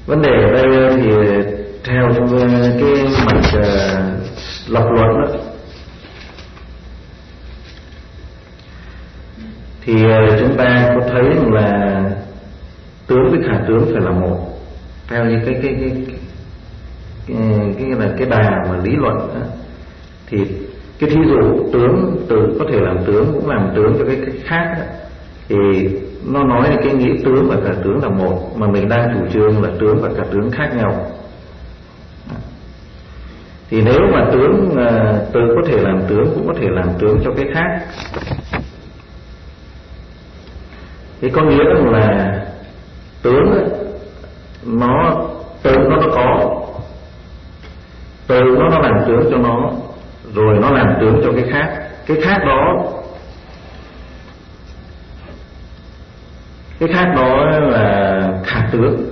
Vấn đề ở đây thì theo trong cái mạch lập luận đó, thì chúng ta có thấy là tướng với khả tướng phải là một, theo như cái đà mà lý luận đó. Thì cái thí dụ tướng từ có thể làm tướng cũng làm tướng cho cái khác đó. Thì nó nói là cái nghĩa tướng và cả tướng là một, mà mình đang chủ trương là tướng và cả tướng khác nhau. Thì nếu mà tướng từ có thể làm tướng cũng có thể làm tướng cho cái khác, thì có nghĩa là tướng ấy, nó từ nó có, từ nó làm tướng cho nó, rồi nó làm tướng cho cái khác đó. Cái khác đó là khả tướng.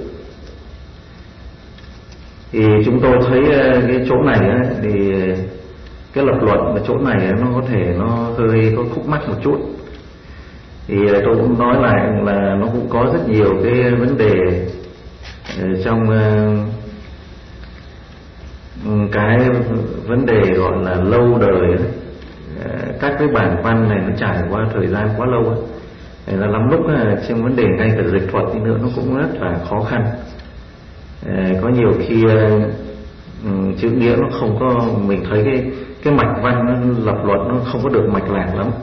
Thì chúng tôi thấy cái chỗ này ấy, thì cái lập luận ở chỗ này ấy, nó có thể nó hơi có khúc mắc một chút. Thì tôi cũng nói lại là nó cũng có rất nhiều cái vấn đề trong cái vấn đề gọi là lâu đời ấy. Các cái bản văn này nó trải qua thời gian quá lâu ấy. Thế là lắm lúc trong vấn đề ngay cả dịch thuật đi nữa nó cũng rất là khó khăn. Có nhiều khi chữ nghĩa nó không có, mình thấy cái mạch văn nó lập luận nó không có được mạch lạc lắm.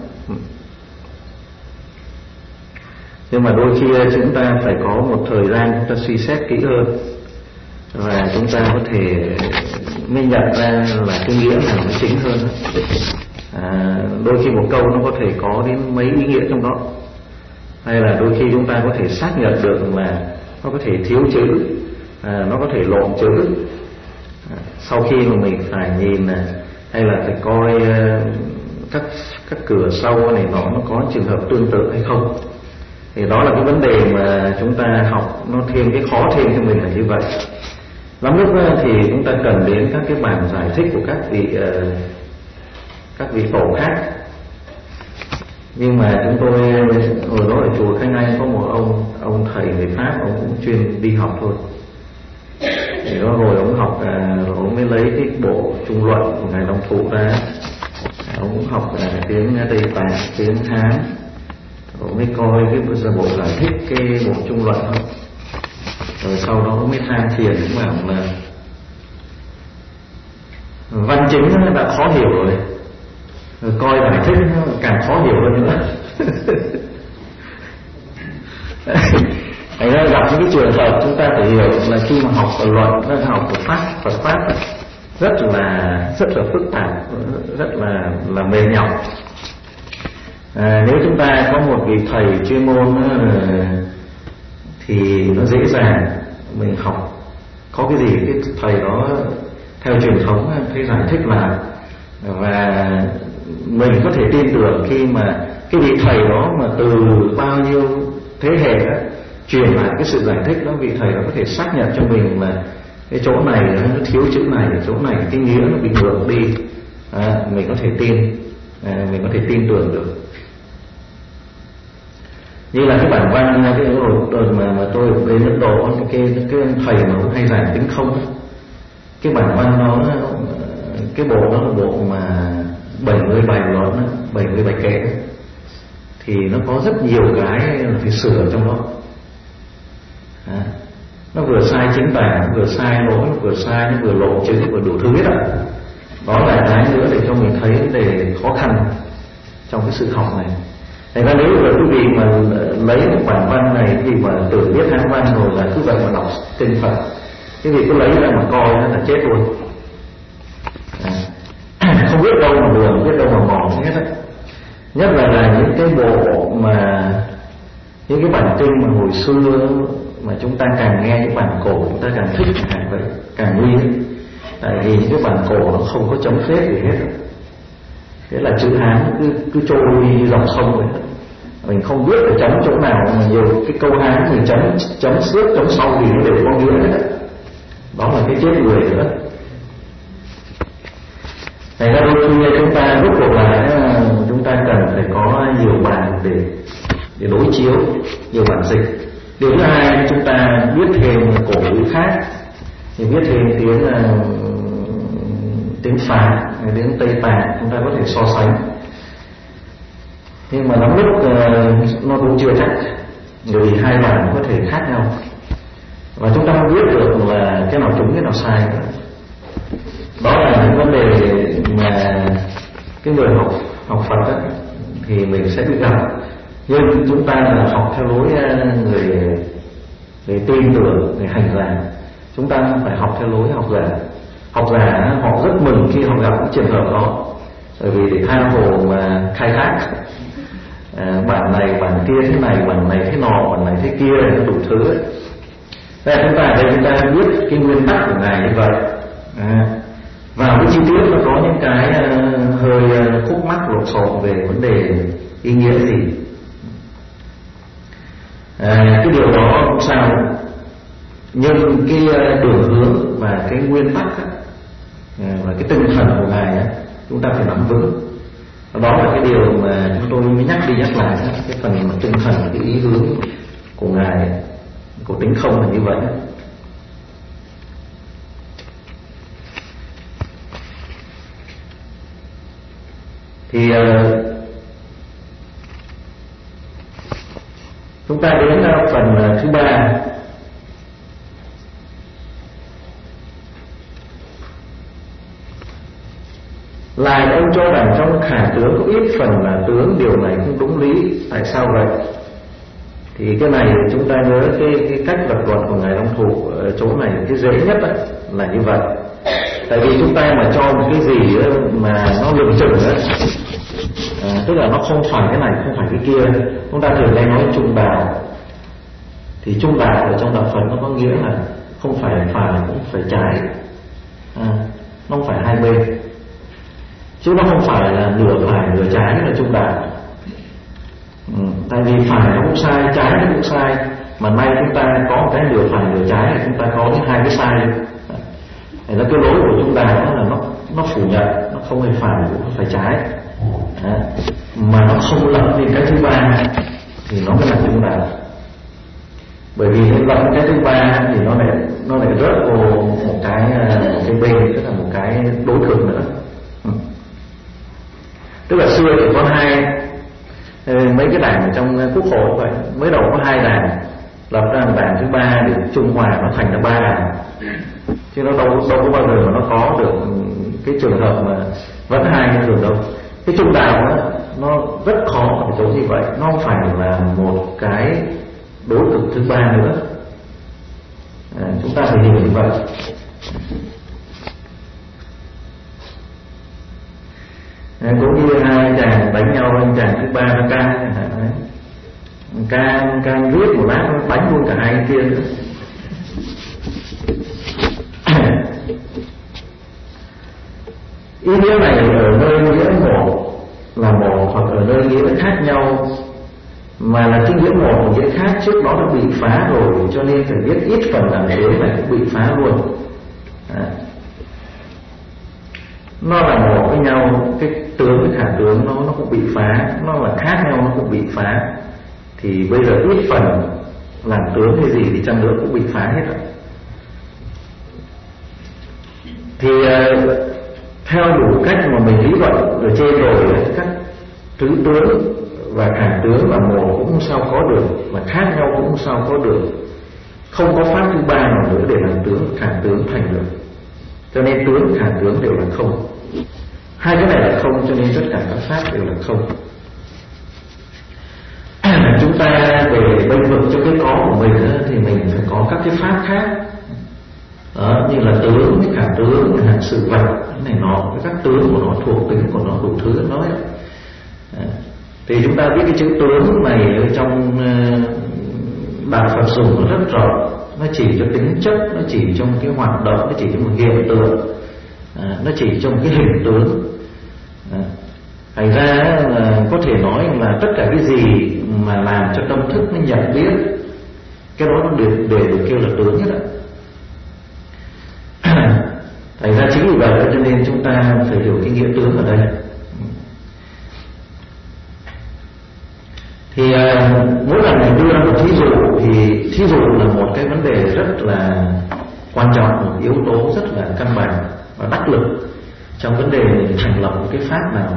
Nhưng mà đôi khi chúng ta phải có một thời gian chúng ta suy xét kỹ hơn, và chúng ta có thể mới nhận ra là cái nghĩa nào nó chính hơn. Đôi khi một câu nó có thể có đến mấy ý nghĩa trong đó, hay là đôi khi chúng ta có thể xác nhận được là nó có thể thiếu chữ, nó có thể lộn chữ. Sau khi mà mình phải nhìn hay là phải coi các cửa sau này nó có trường hợp tương tự hay không. Thì đó là cái vấn đề mà chúng ta học nó thêm cái khó thêm cho mình là như vậy. Lắm lúc thì chúng ta cần đến các cái bản giải thích của các vị tổ khác. Nhưng mà chúng tôi hồi đó ở chùa Khánh Anh có một ông thầy người Pháp, ông cũng chuyên đi học thôi. Thì đó hồi ông học rồi ông mới lấy cái bộ trung luận của ngài Long Thụ ra, ông cũng học tiếng Tây Tạng, tiếng Hán, rồi mới coi cái bộ giải thích cái bộ trung luận thôi. Rồi sau đó mới than phiền cũng bảo là văn chính đã khó hiểu rồi, coi giải thích nó càng khó hiểu hơn nữa. Thành ra gặp những cái trường hợp chúng ta phải hiểu là khi mà học luận, học Phật pháp rất là phức tạp, rất là mệt nhọc. Nếu chúng ta có một vị thầy chuyên môn thì nó dễ dàng mình học. Có cái gì cái thầy đó theo truyền thống thấy giải thích là, và mình có thể tin tưởng khi mà cái vị thầy đó mà từ bao nhiêu thế hệ đó, truyền lại cái sự giải thích đó, vị thầy đó có thể xác nhận cho mình là cái chỗ này nó thiếu chữ này, chỗ này cái nghĩa nó bị ngược đi. Mình có thể tin, mình có thể tin tưởng được. Như là cái bản văn cái đợt mà tôi đến Ấn Độ, cái thầy mà cũng hay giảng tính không, cái bản văn đó, cái bộ đó là bộ mà 70 bài luận, 70 bài kệ, thì nó có rất nhiều cái là phải sửa trong đó. Nó vừa sai chính tả, nó vừa sai lỗi, nó vừa sai, nó vừa lộ chữ, vừa đủ thứ hết ạ. Đó là cái nữa để cho mình thấy vấn đề khó khăn trong cái sự học này. Thành ra nếu mà quý vị mà lấy một bản văn này thì mà tưởng biết Hán văn rồi là cứ vậy mà đọc kinh Phật, cái gì cứ lấy ra mà coi là chết luôn. Không biết đâu mà đường, biết đâu mà mò hết á. Nhất là những cái bộ mà những cái bản kinh mà hồi xưa mà chúng ta càng nghe những bản cổ chúng ta càng thích, càng nguy ấy. Tại vì những cái bản cổ nó không có chấm phết gì hết. Thế là chữ Hán cứ trôi đi như dòng sông vậy. Mình không biết phải chấm chỗ nào, mà nhiều cái câu Hán mình chấm trước chấm sau thì nó đều có nghĩa hết. Đó là cái chết người nữa. Thành ra đôi khi chúng ta rút cuộc lại chúng ta cần phải có nhiều bản để đối chiếu, nhiều bản dịch. Điều thứ hai, chúng ta biết thêm cổ ngữ khác, thì biết thêm tiếng Phạn, tiếng Tây Tạng, chúng ta có thể so sánh. Nhưng mà lắm lúc nó cũng chưa chắc, bởi vì hai bản có thể khác nhau, và chúng ta không biết được là cái nào đúng cái nào sai nữa. Đó là những vấn đề mà cái người học Phật đó, thì mình sẽ bị gặp. Nhưng chúng ta là học theo lối người tin tưởng, người hành giả, chúng ta phải học theo lối học giả. Học giả họ rất mừng khi họ gặp những trường hợp đó, bởi vì để tha hồ mà khai thác bản này bản kia thế này, bản này thế nọ, bản này thế kia, đủ thứ ấy. Thế là chúng ta ở đây chúng ta biết cái nguyên tắc của ngài như vậy. Và cái chi tiết nó có những cái hơi khúc mắc lộn xộn về vấn đề ý nghĩa gì. Cái điều đó không sao, nhưng cái đường hướng và cái nguyên tắc và cái tinh thần của ngài chúng ta phải nắm vững. Đó là cái điều mà chúng tôi mới nhắc đi nhắc lại, cái phần mà tinh thần, cái ý hướng của ngài, của tính không là như vậy. Thì chúng ta đến phần thứ ba. Lại ông cho rằng trong khả tướng có ít phần là tướng, điều này không đúng lý. Tại sao vậy? Thì cái này chúng ta nhớ cái cách lập luận của ngài Long Thụ ở chỗ này, cái dễ nhất là như vậy. Tại vì chúng ta mà cho một cái gì mà nó lường chừng tức là nó không phải cái này, không phải cái kia. Chúng ta thường hay nói trung đạo, thì trung đạo ở trong đạo Phật nó có nghĩa là không phải cũng phải trái, nó không phải hai bên, chứ nó không phải là nửa phải nửa trái là trung đạo. Tại vì phải nó cũng sai, trái nó cũng sai, mà nay chúng ta có một cái nửa phải nửa trái, là chúng ta có những hai cái sai. Thế là cái lối của trung đạo là nó phủ nhận, nó không phải cũng không phải trái, mà nó không lẫn đến cái thứ ba thì nó mới là trung đạo. Bởi vì nó lẫn cái thứ ba thì nó lại rớt vào một cái bên, tức là một cái đối tượng nữa. Tức là xưa thì có mấy cái đảng ở trong quốc hội vậy, mới đầu có hai đảng, lập ra một đảng thứ ba để trung hòa nó thành ra ba đảng, chứ nó đâu có bao giờ mà nó có được cái trường hợp mà vẫn hai như thường đâu. Cái trung đạo nó rất khó ở chỗ như vậy, nó không phải là một cái đối tượng thứ ba nữa. Chúng ta phải hiểu như vậy. Cũng như hai chàng đánh nhau, anh chàng thứ ba nó can riết một lát nó đánh luôn cả hai anh kia nữa. Ý nghĩa này ở nơi nghĩa một là một, hoặc ở nơi nghĩa khác nhau, mà là cái nghĩa một và nghĩa khác trước đó nó bị phá rồi, cho nên phải biết ít phần làm tướng này cũng bị phá luôn. Nó là một với nhau, cái tướng với khả tướng nó cũng bị phá, nó là khác nhau nó cũng bị phá. Thì bây giờ ít phần làm tướng hay gì thì chăng nữa cũng bị phá hết rồi. Thì theo đủ cách mà mình lý luận ở trên rồi, các tứ tướng và khả tướng là một cũng sao có được, mà khác nhau cũng sao có được. Không có pháp thứ ba nào nữa để làm tướng khả tướng thành được. Cho nên tướng khả tướng đều là không. Hai cái này là không, cho nên tất cả các pháp đều là không. Chúng ta để bênh vực cho cái có của mình thì mình phải có các cái pháp khác. Như là tướng, khả tướng, sự vật, cái này nó, các tướng của nó, thuộc tính của nó, đủ thứ nói. Thì chúng ta biết cái chữ tướng này ở trong đạo Phật dùng nó rất rộng. Nó chỉ cho tính chất, nó chỉ cho một cái hoạt động, nó chỉ cho một hiện tượng, nó chỉ cho một cái hình tướng. Thành ra là có thể nói là tất cả cái gì mà làm cho tâm thức nó nhận biết, cái đó nó đều được kêu là tướng hết ạ. Thành ra chính vì vậy cho nên chúng ta phải hiểu cái nghĩa tướng ở đây. Thì mỗi lần mình đưa ra một thí dụ thì thí dụ là một cái vấn đề rất là quan trọng, một yếu tố rất là căn bản và đắc lực trong vấn đề mình thành lập một cái pháp nào.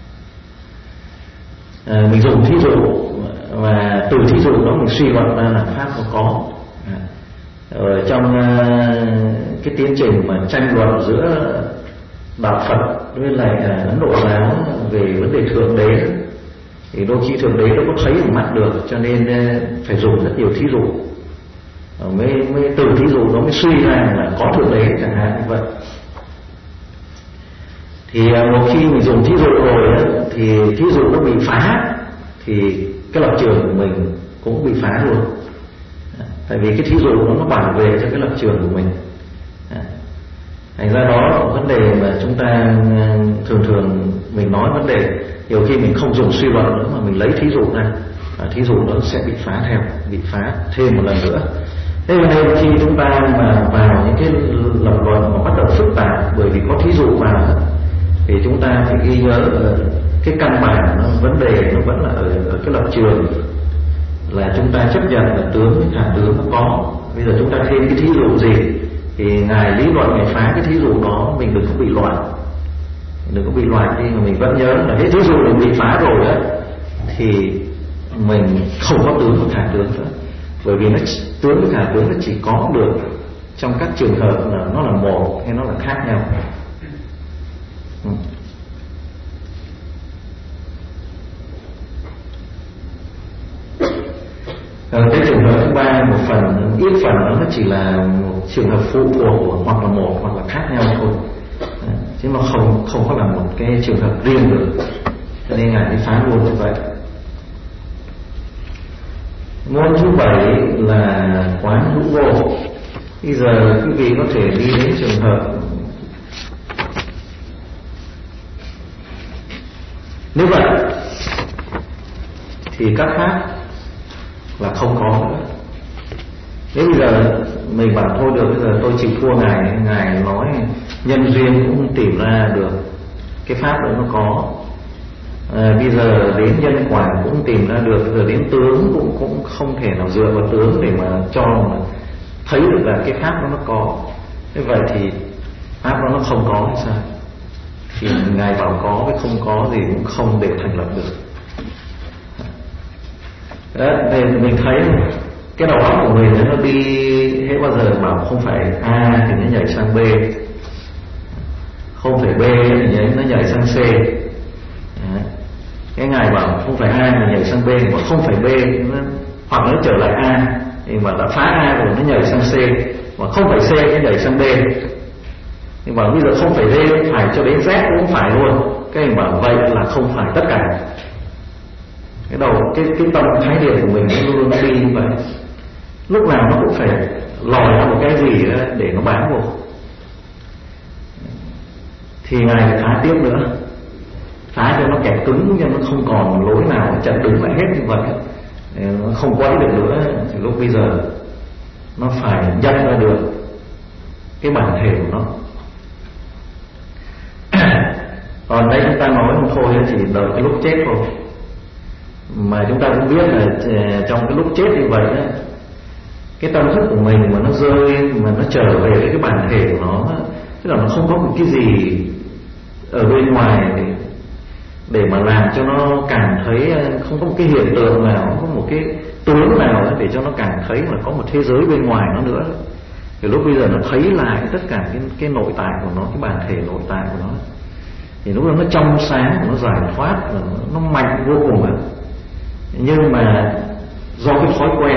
Mình dùng thí dụ và từ thí dụ đó mình suy luận ra là pháp nó có. Ở trong cái tiến trình mà tranh luận giữa đạo Phật với lại Ấn Độ giáo về vấn đề thượng đế thì đôi khi thượng đế đâu có thấy bằng mắt được, cho nên phải dùng rất nhiều thí dụ mới từ thí dụ đó mới suy ra là có thượng đế chẳng hạn như vậy. Thì một khi mình dùng thí dụ rồi thì thí dụ nó bị phá thì cái lập trường của mình cũng bị phá luôn. Tại vì cái thí dụ nó bảo vệ cho cái lập trường của mình. Thành ra đó vấn đề mà chúng ta thường mình nói vấn đề nhiều khi mình không dùng suy luận nữa mà mình lấy thí dụ ra, thí dụ nó sẽ bị phá theo, bị phá thêm một lần nữa. Thế nên khi chúng ta mà vào những cái lập luận mà bắt đầu phức tạp bởi vì có thí dụ vào thì chúng ta phải ghi nhớ cái căn bản vấn đề nó vẫn là ở cái lập trường là chúng ta chấp nhận là tướng với thả tướng nó có. Bây giờ chúng ta thêm cái thí dụ gì thì ngài lý luận ngài phá cái thí dụ đó, mình đừng có bị loạn, đừng có bị loạn đi, mà mình vẫn nhớ là cái thí dụ mình bị phá rồi á thì mình không có tướng và thả tướng nữa, bởi vì nó tướng với thả tướng nó chỉ có được trong các trường hợp là nó là một hay nó là khác nhau. Cái trường hợp thứ ba, một phần ít phần nó chỉ là một trường hợp phụ thuộc hoặc là một hoặc là khác nhau thôi, chứ nó không có là một cái trường hợp riêng được, cho nên ngài đi phá luôn như vậy. Môn thứ 7 là quán hữu vô. Bây giờ quý vị có thể đi đến trường hợp nếu vậy thì các pháp là không có nữa. Nếu bây giờ mình bảo thôi được, bây giờ tôi chịu thua ngài nói nhân duyên cũng không tìm ra được cái pháp đó nó có, bây giờ đến nhân quả cũng không tìm ra được, bây giờ đến tướng cũng không thể nào dựa vào tướng để mà cho mà thấy được là cái pháp đó nó có. Thế vậy thì pháp đó nó không có hay sao? Thì ngài bảo có với không có thì cũng không để thành lập được. Đó, nên mình thấy cái đầu óc của mình nó đi hết bao giờ bảo không phải A thì nó nhảy sang B, không phải B thì nó nhảy sang C. Đấy. Cái ngài bảo không phải A mà nhảy sang B, mà không phải B hoặc nó trở lại A thì mà đã phá A rồi nó nhảy sang C, mà không phải C nó nhảy sang D. Nhưng mà bây giờ không phải D phải cho đến Z cũng phải luôn. Cái anh bảo vậy là không phải tất cả. Cái đầu cái tâm thái điểm của mình luôn luôn đi như vậy, lúc nào nó cũng phải lòi ra một cái gì đó để nó bám vô. Thì ngài phá tiếp nữa, phá cho nó kẹt cứng, cho nó không còn lối nào chặn đứng lại hết như vậy, nó không quấy được nữa. Thì lúc bây giờ nó phải nhận ra được cái bản thể của nó. Còn đây chúng ta nói không thôi thì đợi cái lúc chết thôi. Mà chúng ta cũng biết là trong cái lúc chết như vậy á, cái tâm thức của mình mà nó rơi, mà nó trở về với cái bản thể của nó, tức là nó không có một cái gì ở bên ngoài để mà làm cho nó cảm thấy, không có một cái hiện tượng nào, không có một cái tướng nào để cho nó cảm thấy là có một thế giới bên ngoài nó nữa. Thì lúc bây giờ nó thấy lại tất cả cái nội tại của nó, cái bản thể nội tại của nó, thì lúc đó nó trong sáng, nó giải thoát, nó mạnh vô cùng ấy. Nhưng mà do cái thói quen,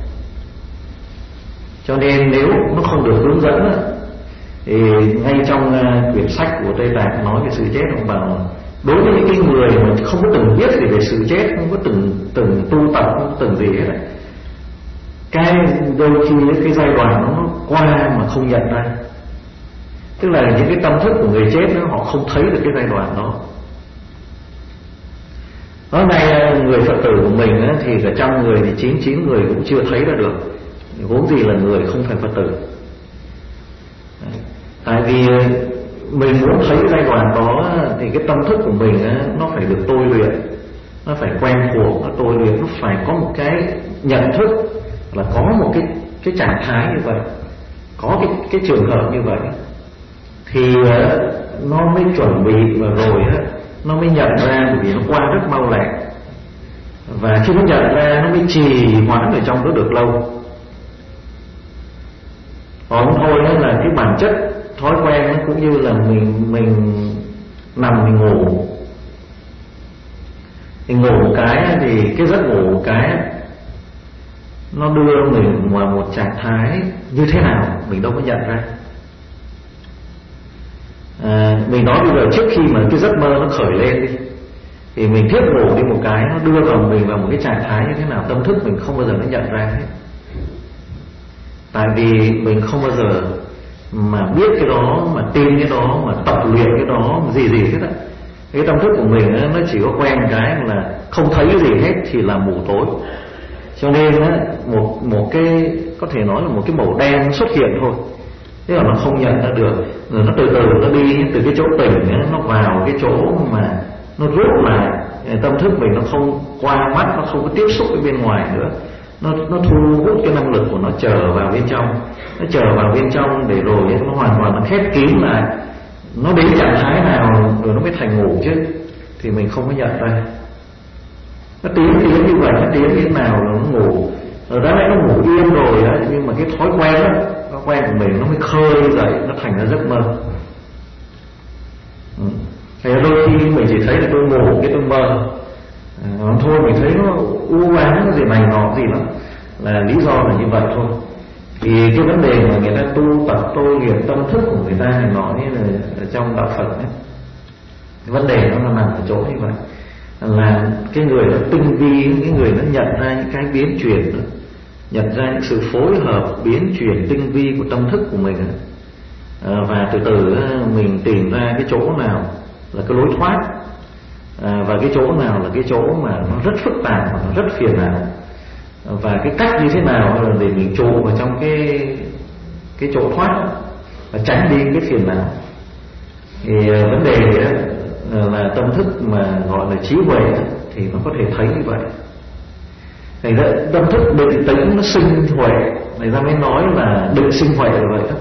cho nên nếu nó không được hướng dẫn thì ngay trong quyển sách của Tây Tạng nói về sự chết, ông bảo đối với những cái người mà không có từng biết gì về sự chết, không có từng tu tập, không có từng gì hết, cái đôi khi cái giai đoạn nó qua mà không nhận ra, tức là những cái tâm thức của người chết đó, họ không thấy được cái giai đoạn đó. Hôm nay người Phật tử của mình á, thì cả trăm người thì 99 người cũng chưa thấy ra được, vốn gì là người không phải Phật tử. Đấy. Tại vì mình muốn thấy giai đoạn đó thì cái tâm thức của mình á, nó phải được tôi luyện, nó phải quen thuộc, nó tôi luyện, nó phải có một cái nhận thức là có một cái trạng thái như vậy, có cái trường hợp như vậy thì nó mới chuẩn bị, và rồi nó mới nhận ra, bởi vì nó qua rất mau lẹ, và khi nó nhận ra nó mới trì hoãn ở trong đó được lâu. Còn thôi là cái bản chất thói quen nó cũng như là mình nằm mình ngủ. Thì ngủ một cái thì cái giấc ngủ một cái nó đưa mình vào một trạng thái như thế nào mình đâu có nhận ra. Mình nói bây giờ trước khi mà cái giấc mơ nó khởi lên đi, thì mình thiếp ngủ đi một cái, nó đưa vào mình vào một cái trạng thái như thế nào, tâm thức mình không bao giờ nó nhận ra hết. Tại vì mình không bao giờ mà biết cái đó, mà tin cái đó, mà tập luyện cái đó gì hết á. Cái tâm thức của mình nó chỉ có quen cái là không thấy cái gì hết thì là mù tối. Cho nên một cái có thể nói là một cái màu đen nó xuất hiện thôi, thế là nó không nhận ra được. Rồi nó từ từ nó đi từ cái chỗ tỉnh nó vào cái chỗ mà nó rút lại, tâm thức mình nó không qua mắt, nó không có tiếp xúc với bên ngoài nữa, nó thu hút cái năng lực của nó trở vào bên trong, nó trở vào bên trong để rồi nó hoàn toàn nó khép kín lại. Nó đến trạng thái nào rồi nó mới thành ngủ chứ, thì mình không có nhận ra. Nó tiến như vậy, nó tiến như thế nào rồi nó ngủ, rồi đó lại nó ngủ yên rồi đó, nhưng mà cái thói quen đó, thói quen của mình nó mới khơi dậy, nó thành ra giấc mơ. Thì đôi khi mình chỉ thấy là tôi ngủ cái tôi mơ, thôi mình thấy nó u ám cái gì này nọ gì lắm, là lý do là như vậy thôi. Thì cái vấn đề mà người ta tu tập tôi luyện tâm thức của người ta này nọ như là ở trong đạo Phật ấy, cái vấn đề nó là nằm ở chỗ như vậy, là cái người nó tinh vi, cái người nó nhận ra những cái biến chuyển đó, nhận ra những sự phối hợp biến chuyển tinh vi của tâm thức của mình, và từ từ mình tìm ra cái chỗ nào là cái lối thoát, và cái chỗ nào là cái chỗ mà nó rất phức tạp và nó rất phiền não, và cái cách như thế nào là để mình trụ vào trong cái chỗ thoát và tránh đi cái phiền não. Thì vấn đề là tâm thức mà gọi là trí huệ thì nó có thể thấy như vậy. Thành ra tâm thức định tĩnh nó sinh huệ, người ta mới nói là định sinh huệ là vậy đó.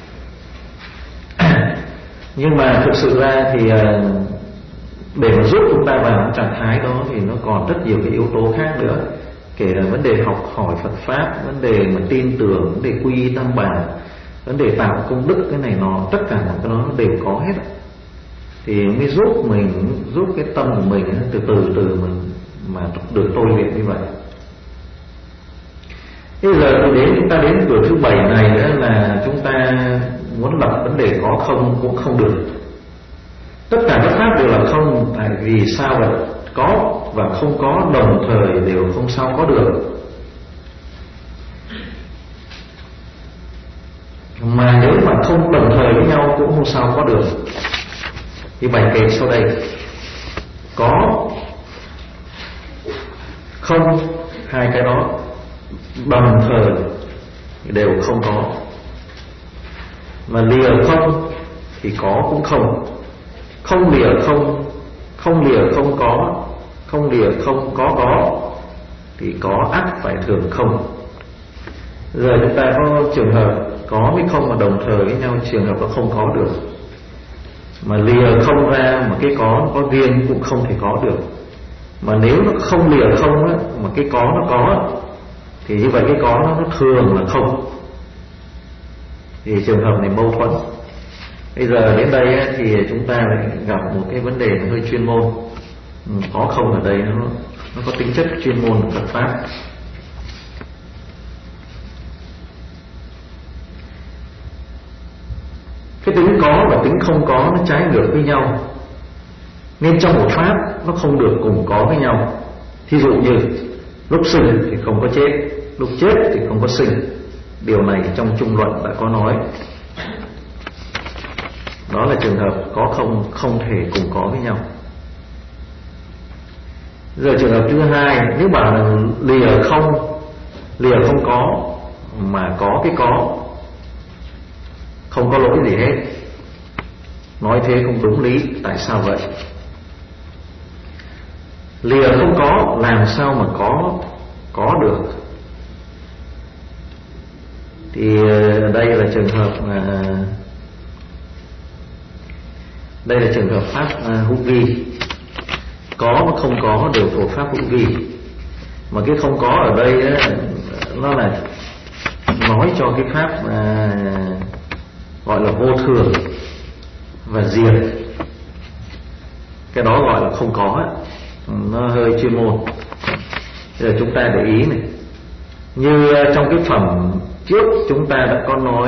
Nhưng mà thực sự ra thì để mà giúp chúng ta vào trạng thái đó thì nó còn rất nhiều cái yếu tố khác nữa, kể là vấn đề học hỏi Phật pháp, vấn đề mà tin tưởng, vấn đề quy y tam bảo, vấn đề tạo công đức, cái này nó tất cả mọi cái đó nó đều có hết, thì mới giúp mình, giúp cái tâm của mình từ từ mình mà được tôi luyện như vậy. Bây giờ chúng ta đến cửa thứ 7 này đó là chúng ta muốn lập vấn đề có không cũng không được. Tất cả các pháp đều là không, tại vì sao vậy? Có và không có đồng thời đều không sao có được. Mà nếu mà không đồng thời với nhau cũng không sao có được. Thì bài kệ sau đây: có, không, hai cái đó đồng thời đều không có. Mà lìa không thì có cũng không, không lìa không, không lìa không có, không lìa không có thì có ắt phải thường không. Giờ chúng ta có trường hợp có với không mà đồng thời với nhau, trường hợp nó không có được. Mà lìa không ra mà cái có riêng cũng không thể có được. Mà nếu nó không lìa không á, mà cái có nó có, thì như vậy cái có nó thường là không. Thì trường hợp này mâu thuẫn. Bây giờ đến đây á, thì chúng ta lại gặp một cái vấn đề hơi chuyên môn. Có không ở đây nó có tính chất chuyên môn của Phật pháp. Cái tính có và tính không có nó trái ngược với nhau, nên trong một pháp nó không được cùng có với nhau. Thí dụ như lúc sinh thì không có chết, lúc chết thì không có sinh. Điều này trong chung luận đã có nói. Đó là trường hợp có không thể cùng có với nhau. Giờ trường hợp thứ hai, nếu bảo là lìa không có mà có cái có, không có lỗi gì hết. Nói thế không đúng lý. Tại sao vậy? Lìa không có làm sao mà có được. Thì đây là trường hợp pháp hữu vi. Có và không có đều thuộc pháp hữu vi. Mà cái không có ở đây nó là nói cho cái pháp gọi là vô thường và diệt. Cái đó gọi là không có, nó hơi chuyên môn. Bây giờ chúng ta để ý này, như trong cái phẩm trước chúng ta đã có nói,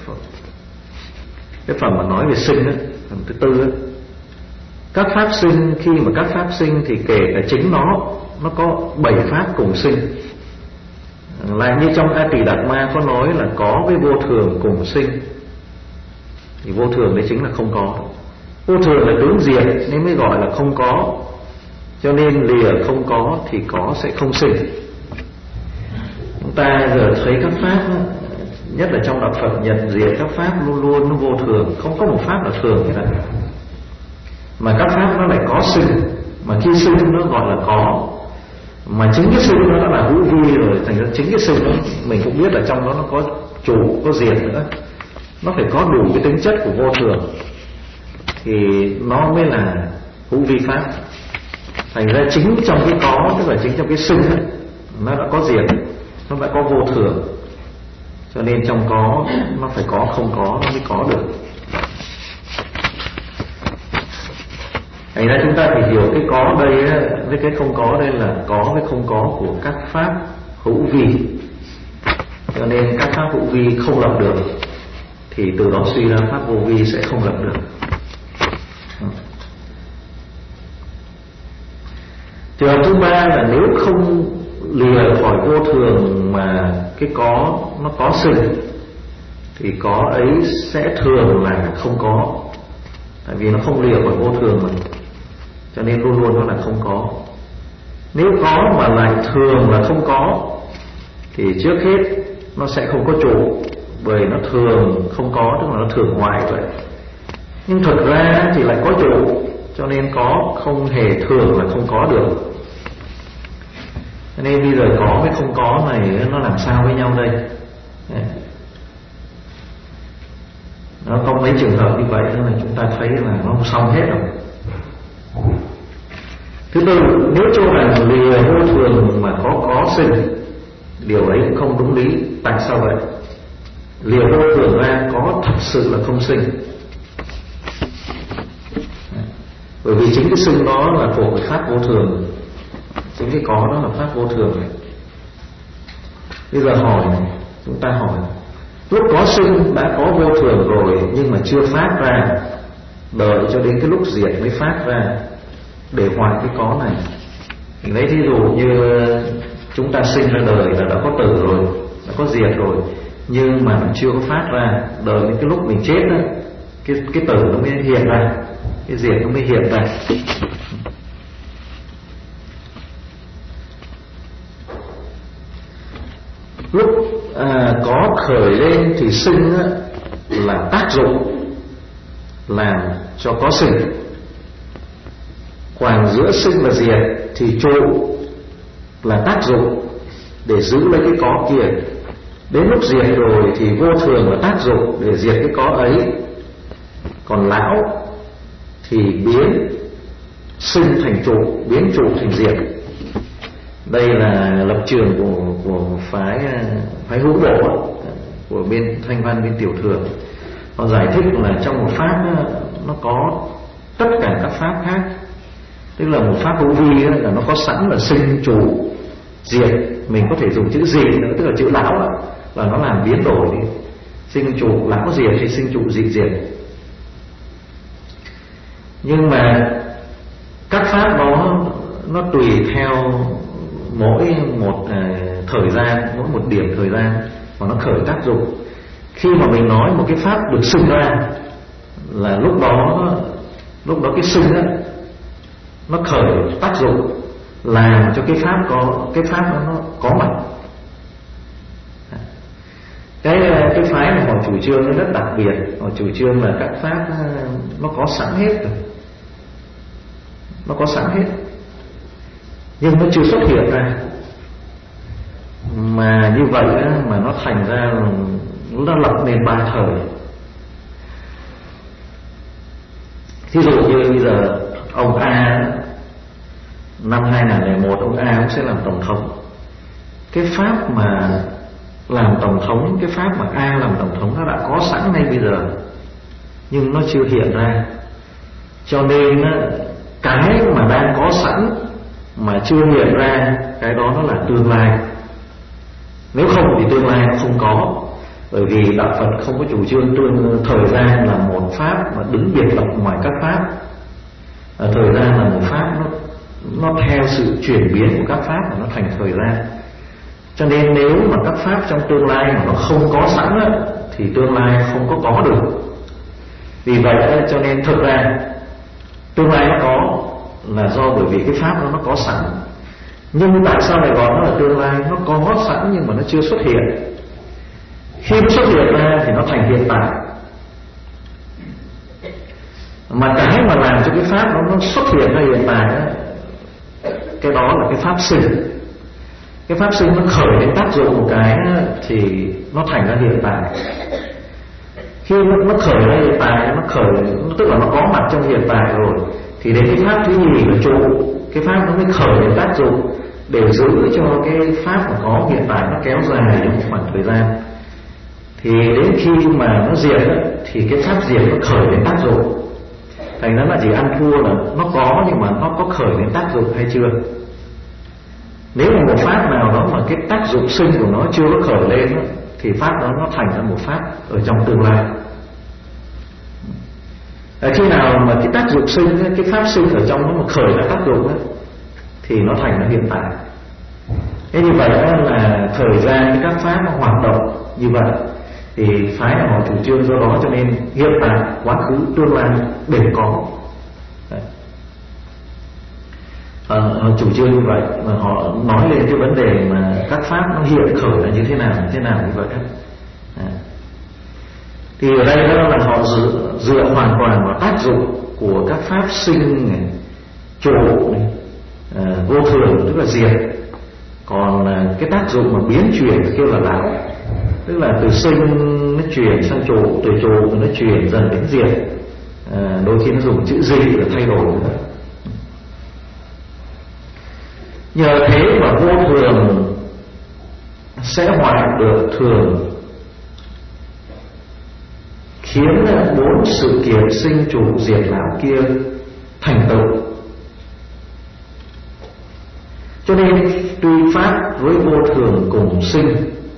cái phẩm mà nói về sinh ấy, phần thứ tư ấy, các pháp sinh, khi mà các pháp sinh thì kể cả chính nó có 7 pháp cùng sinh. Lại như trong A Tỳ Đạt Ma có nói là có với vô thường cùng sinh, thì vô thường đấy chính là không có. Vô thường là tướng diệt nên mới gọi là không có. Cho nên lìa không có thì có sẽ không sinh. Chúng ta giờ thấy các pháp đó, nhất là trong đạo Phật nhận diện các pháp luôn luôn nó vô thường, không có một pháp là thường như vậy. Mà các pháp nó lại có sinh, mà khi sinh nó gọi là có. Mà chính cái sinh nó đã là hữu vi rồi, thành ra chính cái sinh đó mình cũng biết là trong đó nó có chủ, có diệt nữa. Nó phải có đủ cái tính chất của vô thường thì nó mới là hữu vi pháp. Thành ra chính trong cái có, tức là chính trong cái sinh ấy, nó đã có diệt, nó đã có vô thường. Cho nên trong có nó phải có không có nó mới có được. Thành ra chúng ta phải hiểu cái có đây với cái không có đây là có với không có của các pháp hữu vi. Cho nên các pháp hữu vi không lập được thì từ đó suy ra pháp vô vi sẽ không lập được. Trường hợp thứ ba là nếu không lìa khỏi vô thường mà cái có nó có sinh thì có ấy sẽ thường là không có. Tại vì nó không lìa khỏi vô thường mà, cho nên luôn luôn nó là không có. Nếu có mà lại thường là không có thì trước hết nó sẽ không có chủ, bởi nó thường không có, tức là nó thường hoại vậy. Nhưng thực ra thì lại có chủ, cho nên có không hề thường là không có được. Cho nên bây giờ có với không có này nó làm sao với nhau đây? Nó có mấy trường hợp như vậy đó là chúng ta thấy là nó không xong hết rồi. Thứ tư, nếu cho rằng lìa vô thường mà có sinh, điều ấy cũng không đúng lý. Tại sao vậy? Lìa vô thường ra có thật sự là không sinh. Bởi vì chính cái sinh đó là thuộc về pháp vô thường, chính cái có đó là pháp vô thường. Bây giờ hỏi này, chúng ta hỏi, lúc có sinh đã có vô thường rồi nhưng mà chưa phát ra, đợi cho đến cái lúc diệt mới phát ra để hoại cái có này. Thì lấy thí dụ như chúng ta sinh ra đời là đã có tử rồi, đã có diệt rồi, nhưng mà nó chưa có phát ra, đợi đến cái lúc mình chết đó, cái tử nó mới hiện ra, cái diệt nó mới hiện ra. Lúc có khởi lên thì sinh là tác dụng làm cho có sinh. Còn giữa sinh và diệt thì trụ là tác dụng để giữ lấy cái có kia. Đến lúc diệt rồi thì vô thường là tác dụng để diệt cái có ấy. Còn lão thì biến sinh thành trụ, biến trụ thành diệt. Đây là lập trường của phái hữu bộ, của bên Thanh Văn, bên Tiểu Thừa. Họ giải thích là trong một pháp nó có tất cả các pháp khác. Tức là một pháp hữu vi là nó có sẵn là sinh trụ diệt. Mình có thể dùng chữ gì nữa, tức là chữ lão là nó làm biến đổi đi. Sinh trụ lão diệt hay sinh trụ dị diệt. Nhưng mà các pháp đó nó tùy theo mỗi một thời gian, mỗi một điểm thời gian mà nó khởi tác dụng. Khi mà mình nói một cái pháp được sinh ra là lúc đó cái sinh đó, nó khởi tác dụng làm cho cái pháp đó nó có mặt. Cái phái này họ chủ trương nó rất đặc biệt. Họ chủ trương là các pháp nó có sẵn hết rồi, nó có sẵn hết. nhưng nó chưa xuất hiện ra. Mà như vậy á, mà nó thành ra nó lập nên ba thời. Thí dụ như bây giờ ông A năm 2001 ông A cũng sẽ làm tổng thống. Cái pháp mà làm tổng thống, cái pháp mà A làm tổng thống nó đã có sẵn ngay bây giờ, nhưng nó chưa hiện ra. Cho nên cái mà đang có sẵn mà chưa hiện ra, cái đó nó là tương lai. Nếu không thì tương lai nó không có. Bởi vì đạo Phật không có chủ trương thời gian là một pháp mà đứng biệt lập ngoài các pháp. Thời gian là một pháp nó theo sự chuyển biến của các pháp mà nó thành thời gian. Cho nên nếu mà các pháp trong tương lai mà nó không có sẵn á, thì tương lai không có được. Vì vậy cho nên thực ra tương lai nó có là do bởi vì cái pháp nó có sẵn. Nhưng tại sao lại gọi nó là tương lai? Nó có sẵn nhưng mà nó chưa xuất hiện. Khi nó xuất hiện ra thì nó thành hiện tại. Mà cái mà làm cho cái pháp nó xuất hiện ra hiện tại đó, cái đó là cái pháp sinh. Cái pháp sinh nó khởi đến tác dụng một cái thì nó thành ra hiện tại. Khi nó khởi ra hiện tại, tức là nó có mặt trong hiện tại rồi, thì đến cái pháp thứ nhì là trụ. Cái pháp nó mới khởi đến tác dụng để giữ cho cái pháp mà có hiện tại nó kéo dài trong một khoảng thời gian. Thì đến khi mà nó diệt thì cái pháp diệt nó khởi đến tác dụng. Thành ra là chỉ ăn thua là nó có, nhưng mà nó có khởi đến tác dụng hay chưa. Nếu mà một pháp nào đó mà cái tác dụng sinh của nó chưa có khởi lên thì pháp đó nó thành ra một pháp ở trong tương lai. Khi nào mà cái tác dụng sinh, cái pháp sinh ở trong nó mà khởi ra tác dụng thì nó thành ra hiện tại. Thế như vậy là thời gian cái các pháp nó hoạt động như vậy. Thì phái là họ chủ trương do đó cho nên hiện tại, quá khứ, tương lai đều có. Họ chủ trương như vậy mà họ nói lên cái vấn đề mà các pháp nó hiện khởi là như thế nào như vậy. Thì ở đây đó là họ dựa hoàn toàn vào tác dụng của các pháp sinh này, trụ này, vô thường tức là diệt. Còn cái tác dụng mà biến chuyển kêu là đạo, tức là từ sinh nó chuyển sang trụ, từ trụ nó chuyển dần đến diệt. Đôi khi nó dùng chữ gì để thay đổi nữa. Nhờ thế mà vô thường sẽ hoại được thường, khiến bốn sự kiện sinh trụ diệt lão kia thành tựu. Cho nên tuy pháp với vô thường cùng sinh,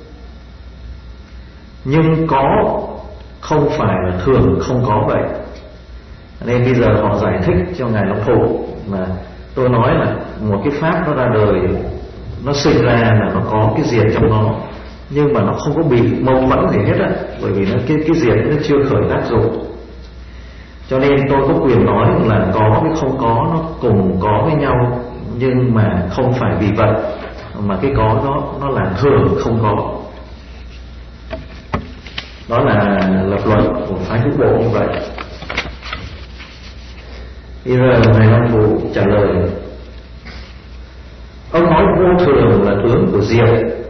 nhưng có không phải là thường không có vậy. Nên bây giờ họ giải thích cho Ngài Long Thụ mà tôi nói là một cái pháp nó ra đời, nó sinh ra là nó có cái diệt trong nó, nhưng mà nó không có bị mâu thuẫn gì hết á, bởi vì cái diệt nó chưa khởi tác dụng. Cho nên tôi có quyền nói là có với không có nó cùng có với nhau, nhưng mà không phải vì vậy mà cái có đó nó là thường không có. Đó là lập luận của phái Hữu Bộ như vậy. Bây giờ Ngài Long Thụ trả lời. Ông nói vô thường là tướng của diệt,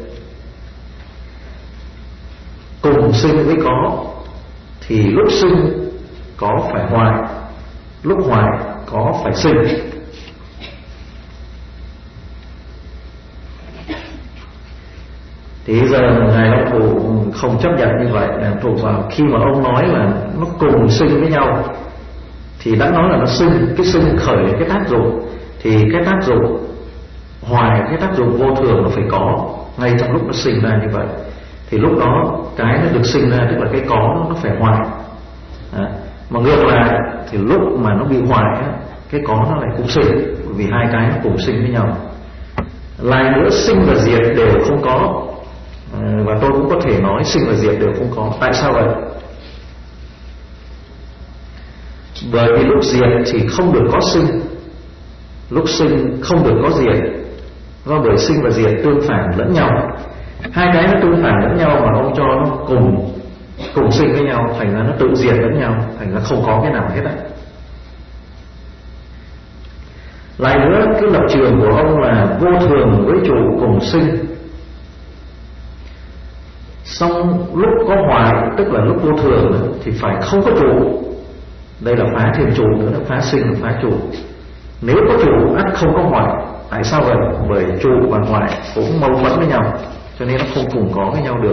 cùng sinh với có, thì lúc sinh có phải hoại, lúc hoại có phải sinh. Thì giờ Ngài Long Thụ không chấp nhận như vậy. Ngài Long Thụ vào khi mà ông nói là nó cùng sinh với nhau thì đã nói là nó sinh, cái sinh khởi cái tác dụng, thì cái tác dụng hoài, cái tác dụng vô thường nó phải có ngay trong lúc nó sinh ra như vậy. Thì lúc đó cái nó được sinh ra, tức là cái có nó phải hoại. Mà ngược lại thì lúc mà nó bị hoại, cái có nó lại cũng sinh, vì hai cái nó cùng sinh với nhau. Lại nữa, sinh và diệt đều không có. Và tôi cũng có thể nói sinh và diệt đều không có. Tại sao vậy? Bởi vì lúc diệt thì không được có sinh, lúc sinh không được có diệt. Do bởi sinh và diệt tương phản lẫn nhau, hai cái nó tương phản lẫn nhau mà ông cho nó cùng sinh với nhau, thành ra nó tự diệt lẫn nhau, thành ra không có cái nào hết á. Lại nữa, cái lập trường của ông là vô thường với trụ cùng sinh. Xong lúc có hoại, tức là lúc vô thường thì phải không có trụ. Đây là phá thêm trụ nữa, phá sinh là phá trụ. Nếu có trụ ắt không có hoại. Tại sao vậy? Bởi trụ và hoại cũng mâu thuẫn với nhau, cho nên nó không cùng có với nhau được.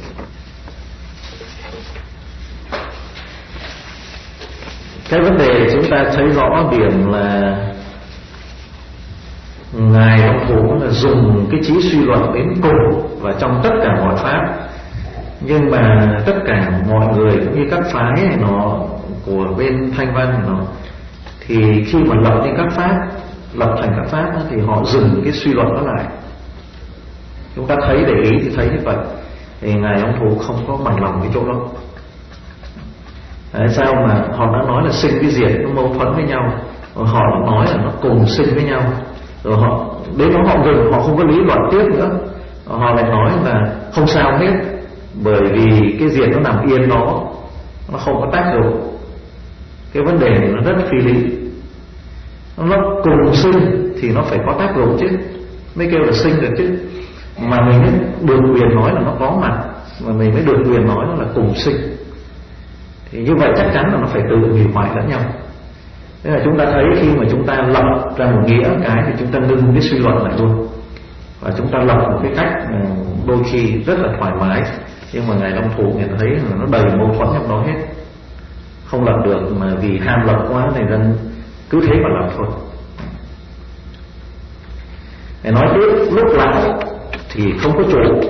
Cái vấn đề chúng ta thấy rõ điểm là Ngài Long Thủ là dùng cái trí suy luận đến cùng và trong tất cả mọi pháp. Nhưng mà tất cả mọi người cũng như các phái này nó của bên Thanh Văn nó, thì khi mà lập lên các pháp, lập thành các pháp đó, thì họ dừng cái suy luận đó lại. Chúng ta thấy để ý thì thấy như vậy. Thì Ngài Long Thủ không có bằng lòng cái chỗ đó. Tại sao mà họ đã nói là sinh với diệt nó mâu thuẫn với nhau, họ nói là nó cùng sinh với nhau, rồi họ đến đó họ dừng, họ không có lý luận tiếp nữa. Họ lại nói là không sao hết, bởi vì cái diệt nó nằm yên đó, nó không có tác dụng. Cái vấn đề này nó rất phi lý. Nó cùng sinh thì nó phải có tác dụng chứ, mới kêu là sinh được chứ. Mà mình mới được quyền nói là nó có mặt, mà mình mới được quyền nói nó là cùng sinh. Thì như vậy chắc chắn là nó phải tự hủy hoại lẫn nhau. Thế là chúng ta thấy khi mà chúng ta lập ra một nghĩa cái thì chúng ta ngưng cái suy luận lại luôn, và chúng ta lập một cái cách đôi khi rất là thoải mái. Nhưng mà Ngài Long Thủ người ta thấy là nó đầy mâu thuẫn trong đó hết, không lập được, mà vì ham lập quá này nên cứ thế mà lập thôi. Để nói tiếp, lúc lão thì không có trụ,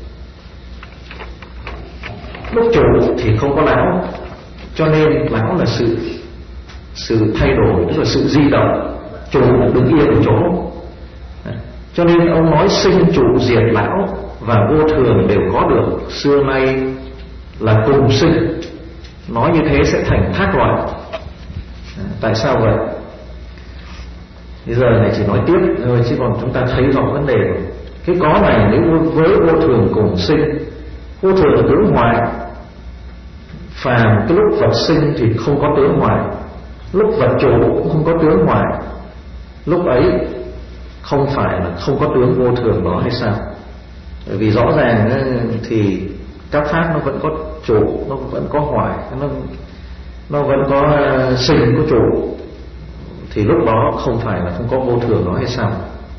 lúc trụ thì không có lão, cho nên lão là sự thay đổi, tức là sự di động. Trụ đứng yên ở chỗ, cho nên ông nói sinh trụ diệt lão và vô thường đều có được, xưa nay là cùng sinh. Nói như thế sẽ thành thác loạn. Tại sao vậy? Bây giờ này chỉ nói tiếp rồi, chứ còn chúng ta thấy rõ vấn đề rồi. Cái có này nếu với vô thường cùng sinh, vô thường là tướng hoại. Phàm cái lúc vật sinh thì không có tướng hoại, lúc vật trụ cũng không có tướng hoại. Lúc ấy không phải là không có tướng vô thường đó hay sao? Bởi vì rõ ràng thì các pháp nó vẫn có trụ, nó vẫn có hoại, nó vẫn có sinh, có trụ. Thì lúc đó không phải là không có vô thường đó hay sao?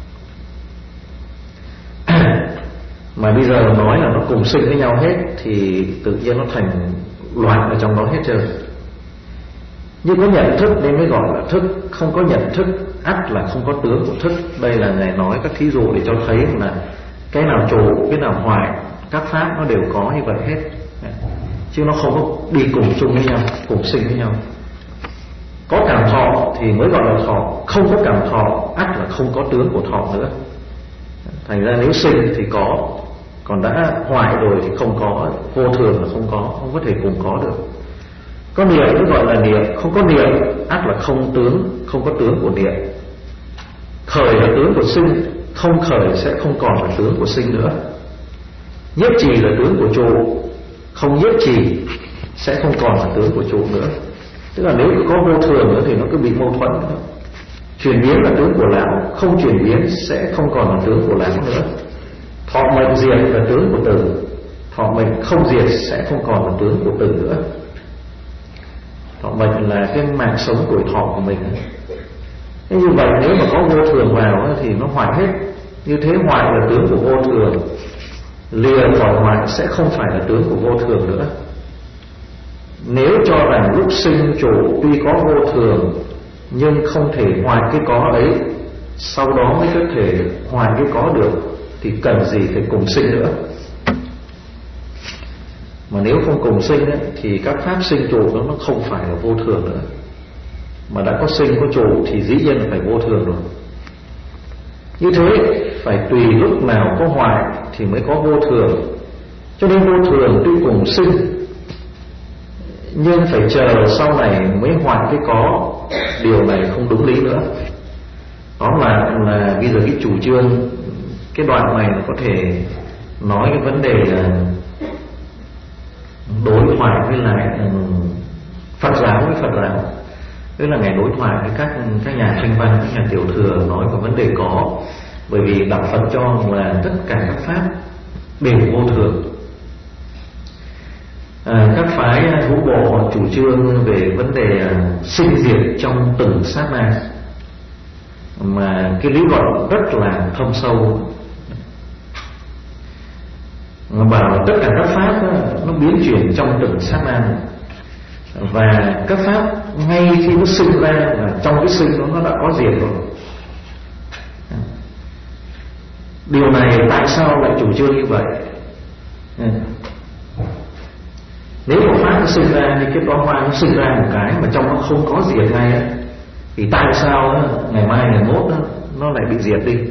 Mà bây giờ nói là nó cùng sinh với nhau hết thì tự nhiên nó thành loạn ở trong đó hết trơn. Nhưng có nhận thức nên mới gọi là thức, không có nhận thức ắt là không có tướng của thức. Đây là Ngài nói các thí dụ để cho thấy là cái nào trụ, cái nào hoại, các pháp nó đều có như vậy hết, chứ nó không có đi cùng chung với nhau, cùng sinh với nhau. Có cảm thọ thì mới gọi là thọ, không có cảm thọ ắt là không có tướng của thọ nữa. Thành ra nếu sinh thì có, còn đã hoại rồi thì không có, vô thường là không có thể cùng có được. Có niệm mới gọi là niệm, không có niệm ắt là không có tướng của niệm. Khởi là tướng của sinh, không khởi sẽ không còn là tướng của sinh nữa. Nhiếp trì là tướng của trụ, không nhiếp trì sẽ không còn là tướng của trụ nữa. Tức là nếu có vô thường nữa thì nó cứ bị mâu thuẫn nữa. Chuyển biến là tướng của lão, không chuyển biến sẽ không còn là tướng của lão nữa. Thọ mệnh diệt là tướng của tử, thọ mệnh không diệt sẽ không còn là tướng của tử nữa. Thọ mệnh là cái mạng sống tuổi thọ của mình. Thế như vậy nếu mà có vô thường vào thì nó hoại hết. Như thế hoại là tướng của vô thường, lìa khỏi hoại sẽ không phải là tướng của vô thường nữa. Nếu cho rằng lúc sinh trụ tuy có vô thường nhưng không thể hoại cái có ấy, sau đó mới có thể hoại cái có được, thì cần gì phải cùng sinh nữa. Mà nếu không cùng sinh ấy, thì các pháp sinh trụ nó không phải là vô thường nữa. Mà đã có sinh có trụ thì dĩ nhiên là phải vô thường rồi. Như thế phải tùy lúc nào có hoại thì mới có vô thường. Cho nên vô thường tuy cùng sinh nhưng phải chờ sau này mới hoại cái có. Điều này không đúng lý nữa. Đó là bây giờ cái chủ trương, cái đoạn này nó có thể nói cái vấn đề là đối thoại với lại Phật giáo với Phật giáo. Tức là Ngài đối thoại với các nhà thanh văn, các nhà tiểu thừa nói về vấn đề có. Bởi vì đạo Phật cho là tất cả các pháp đều vô thường. Các phái hữu bộ chủ trương về vấn đề sinh diệt trong từng sát na, mà cái lý luận rất là thâm sâu. Bảo là tất cả các pháp nó biến chuyển trong từng sát na, và các pháp ngay khi nó sinh ra là trong cái sinh nó đã có diệt rồi. Điều này tại sao lại chủ trương như vậy? Nếu một pháp nó sinh ra như cái đóa hoa nó sinh ra một cái mà trong nó không có diệt ngay ấy, thì tại sao ngày mai ngày mốt nó lại bị diệt đi?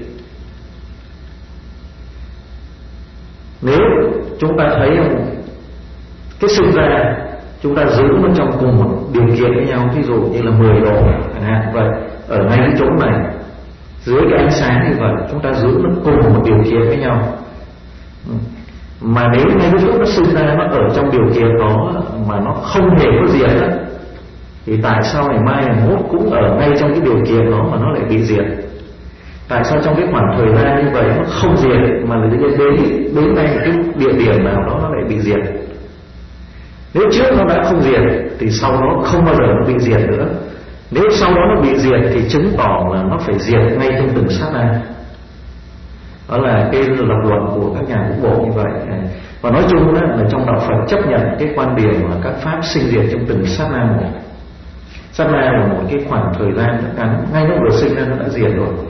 Nếu chúng ta thấy cái sinh ra chúng ta giữ nó trong cùng một điều kiện với nhau, ví dụ như là 10 độ chẳng hạn vậy, ở ngay cái chỗ này dưới cái ánh sáng như vậy chúng ta giữ nó cùng một điều kiện với nhau. Mà nếu ngay cái chỗ nó sinh ra nó ở trong điều kiện đó mà nó không hề có diệt á, thì tại sao ngày mai ngày mốt cũng ở ngay trong cái điều kiện đó mà nó lại bị diệt? Tại sao trong cái khoảng thời gian như vậy nó không diệt mà lại đến ngay cái địa điểm nào đó nó lại bị diệt? Nếu trước nó đã không diệt thì sau đó không bao giờ nó bị diệt nữa. Nếu sau đó nó bị diệt thì chứng tỏ là nó phải diệt ngay trong từng sát na. Đó là cái lập luận của các nhà hữu bộ như vậy. Và nói chung là trong đạo Phật chấp nhận cái quan điểm là các pháp sinh diệt trong từng sát na một. Sát na là một cái khoảng thời gian rất ngắn, ngay lúc vừa sinh ra nó đã diệt rồi.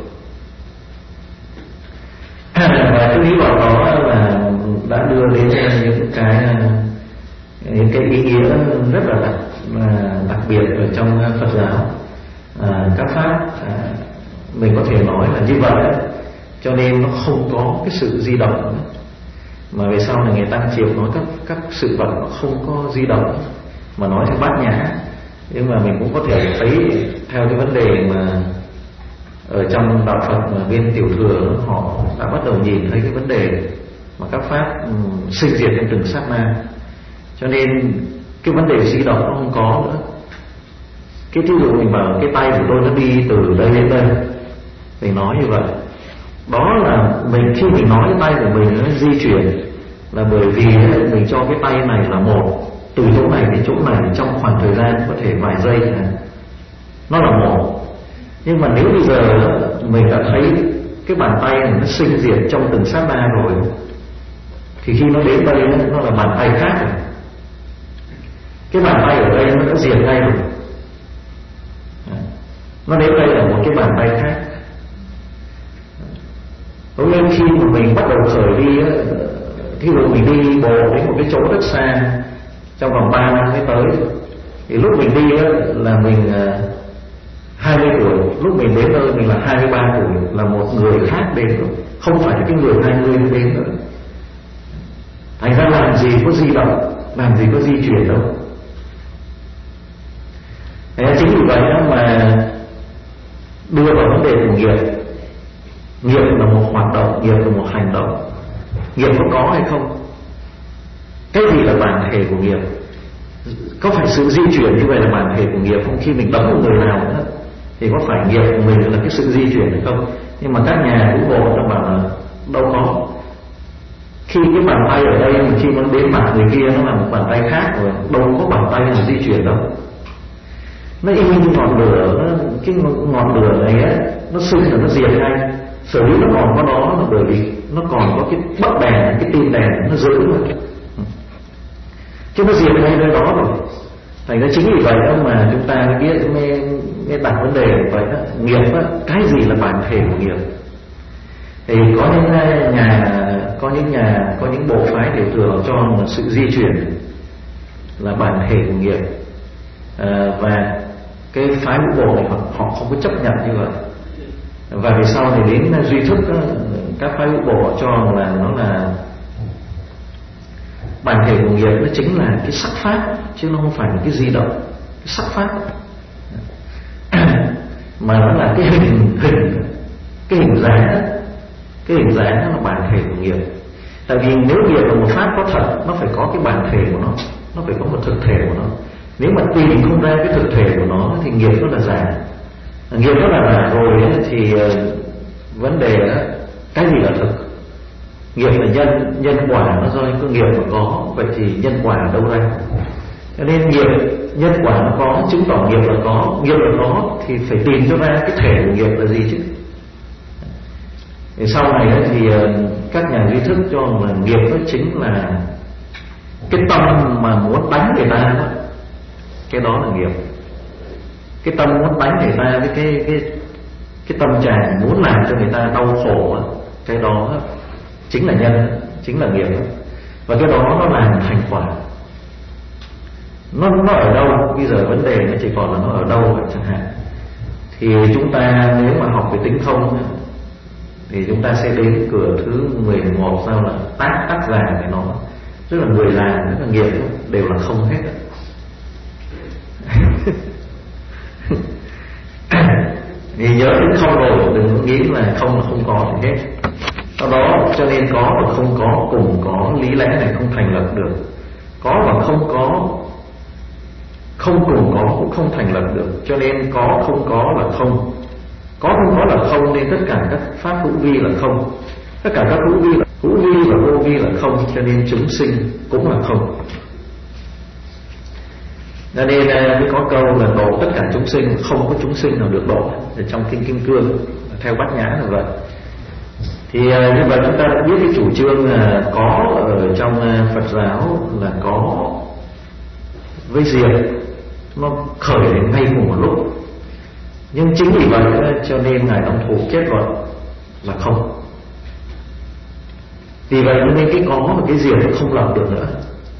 Và cái lý luận đó là đã đưa đến những cái ý nghĩa rất là đặc biệt ở trong Phật giáo. Các pháp mình có thể nói là như vậy, cho nên nó không có cái sự di động nữa. Mà về sau này người Tăng Chiều nói các sự vật nó không có di động, mà nói theo Bát Nhã. Nhưng mà mình cũng có thể thấy theo cái vấn đề mà ở trong đạo Phật mà bên tiểu thừa họ đã bắt đầu nhìn thấy cái vấn đề mà các pháp sinh diệt trong từng sát na, cho nên cái vấn đề di động nó không có nữa. Cái thí dụ mình bảo cái tay của tôi nó đi từ đây đến đây, mình nói như vậy, đó là mình khi mình nói cái tay của mình nó di chuyển là bởi vì mình cho cái tay này là một, từ chỗ này đến chỗ này trong khoảng thời gian có thể vài giây nó là một. Nhưng mà nếu bây giờ mình đã thấy cái bàn tay này nó sinh diệt trong từng sát na rồi, thì khi nó đến đây nó là bàn tay khác rồi. Cái bàn tay ở đây nó đã diệt ngay rồi, nó đến đây là một cái bàn tay khác. Nên khi mà mình bắt đầu khởi đi, khi mà mình đi bộ đến một cái chỗ rất xa, trong vòng 3 năm mới tới, thì lúc mình đi là mình 20 tuổi, lúc mình đến nơi mình là 23 tuổi, là một người khác đến rồi, không phải cái người 20 đến nữa. Thành ra làm gì có di động, làm gì có di chuyển đâu. Chính vì vậy mà đưa vào vấn đề của nghiệp. Nghiệp là một hoạt động, nghiệp là một hành động. Nghiệp có hay không? Cái gì là bản thể của nghiệp? Có phải sự di chuyển như vậy là bản thể của nghiệp không? Khi mình đấm một người nào nữa thì có phải nghiệp của mình là cái sự di chuyển hay không? Nhưng mà các nhà hữu bộ nó bảo là đâu có. Khi cái bàn tay ở đây mà khi nó đến mặt người kia nó là một bàn tay khác rồi, đâu có bàn tay nào di chuyển đâu. Nó y như ngọn lửa, cái ngọn lửa này á, nó sinh là nó diệt ngay. Sở dĩ nó còn có đó là bởi vì nó còn có cái bất đèn, cái tim đèn nó giữ rồi, chứ nó diệt ngay nơi đó rồi. Thành ra chính vì vậy mà chúng ta mới đặt vấn đề vậy đó. Nghiệp đó, cái gì là bản thể của nghiệp? Thì có những bộ phái tiểu thừa cho là sự di chuyển là bản thể của nghiệp, và cái phái hữu bộ này họ không có chấp nhận như vậy. Và về sau này đến duy thức đó, các phái hữu bộ cho là nó là bản thể của nghiệp, nó chính là cái sắc pháp, chứ nó không phải là cái di động. Cái sắc pháp mà nó là cái hình dáng. Cái hình dáng nó là bản thể của nghiệp. Tại vì nếu nghiệp là một pháp có thật, nó phải có cái bản thể của nó phải có một thực thể của nó. Nếu mà tìm không ra cái thực thể của nó thì nghiệp nó là giả. Nghiệp nó là giả rồi ấy, thì vấn đề đó, cái gì là thực? Nghiệp là nhân quả nó do cái nghiệp mà có, vậy thì nhân quả đâu ra? Cho nên nghiệp nhân quả nó có chứng tỏ nghiệp là có, nghiệp là có thì phải tìm cho ra cái thể của nghiệp là gì chứ. Thì sau này ấy, thì các nhà duy thức cho là nghiệp nó chính là cái tâm mà muốn đánh người ta đó. Cái đó là nghiệp. Cái tâm muốn đánh người ta với cái tâm trạng muốn làm cho người ta đau khổ đó, cái đó chính là nhân, chính là nghiệp đó. Và cái đó nó làm thành quả. Nó ở đâu? Bây giờ vấn đề nó chỉ còn là nó ở đâu vậy chẳng hạn. Thì chúng ta nếu mà học về tính không thì chúng ta sẽ đến cửa thứ 11, sao là tác giả của nó. Tức là người làm, tức là nghiệp đều là không hết. Thì nhớ đến không rồi, đừng có nghĩ là không có gì hết. Sau đó cho nên có và không có cùng có, lý lẽ này không thành lập được. Có và không có, không cùng có cũng không thành lập được. Cho nên có không có là không, có không có là không, nên tất cả các pháp hữu vi là không. Tất cả các hữu vi và vô vi là không, cho nên chúng sinh cũng là không. Cho nên mới có câu là độ tất cả chúng sinh, không có chúng sinh nào được độ. Ở trong kinh Kim Cương theo Bát Nhã là vậy. Thì như vậy chúng ta đã biết cái chủ trương là có ở trong Phật giáo là có với diệt nó khởi đến ngay cùng một lúc. Nhưng chính vì vậy cho nên Ngài Tổng Thủ kết luận là không. Vì vậy nên cái có và cái diệt nó không lập được nữa.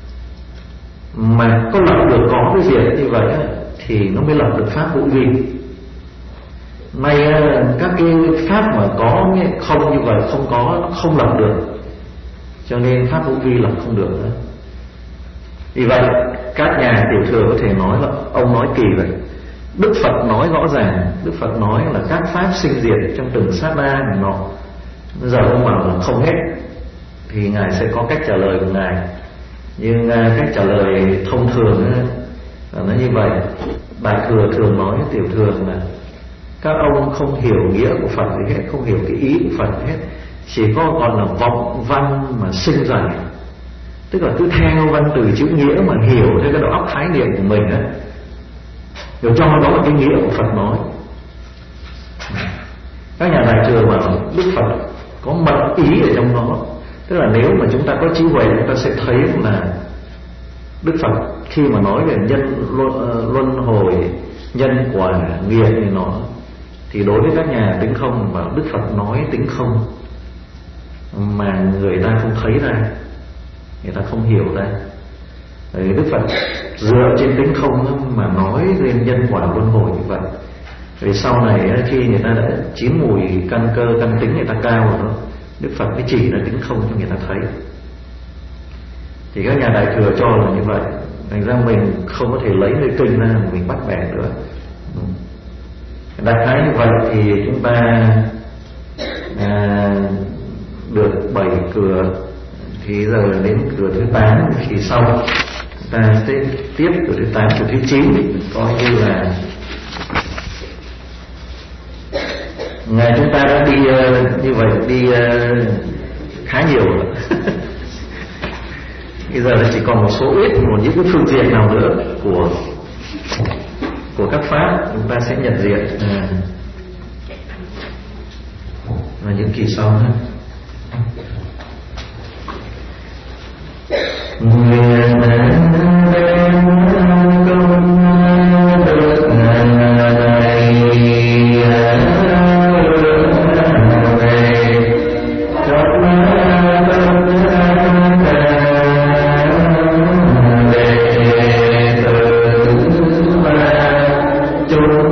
Mà có lập được có với diệt như vậy thì nó mới lập được pháp hữu vi. Nay các cái pháp mà có không như vậy, không có, nó không lập được, cho nên pháp hữu vi lập không được nữa. Vì vậy các nhà tiểu thừa có thể nói là ông nói kỳ vậy. Đức Phật nói rõ ràng, Đức Phật nói là các pháp sinh diệt trong từng sát na nọ. Bây giờ ông bảo là không hết thì Ngài sẽ có cách trả lời của Ngài. Nhưng cách trả lời thông thường là nó như vậy. Đại thừa thường nói với tiểu thừa là các ông không hiểu nghĩa của Phật gì hết, không hiểu cái ý của Phật hết, chỉ có gọi là vọng văn mà sinh giải. Tức là cứ theo văn từ chữ nghĩa mà hiểu theo cái đầu óc khái niệm của mình á, rồi cho đó là cái nghĩa của Phật nói. Các nhà đại thừa bảo Đức Phật có mật ý ở trong đó. Tức là nếu mà chúng ta có trí huệ, chúng ta sẽ thấy là Đức Phật khi mà nói về nhân luân hồi, nhân quả, nghiệp thì nó, thì đối với các nhà tính không và Đức Phật nói tính không mà người ta không thấy ra, người ta không hiểu ra. Đức Phật dựa trên tính không mà nói lên nhân quả luân hồi như vậy. Vì sau này khi người ta đã chín mùi căn cơ, căn tính người ta cao rồi đó, Đức Phật mới chỉ ra tính không cho người ta thấy. Thì các nhà đại thừa cho là như vậy. Thành ra mình không có thể lấy nơi kinh ra mà mình bắt bẻ nữa. Đại khái như vậy thì chúng ta được 7 cửa. Thì giờ đến cửa thứ 8 thì sau ta sẽ tiếp cửa thứ 8, cửa thứ 9 coi như là ngày chúng ta đã đi như vậy, đi khá nhiều rồi. Bây giờ chỉ còn một số ít, một những cái phương diện nào nữa của các pháp chúng ta sẽ nhận diện và những kỳ sau nữa. Chúng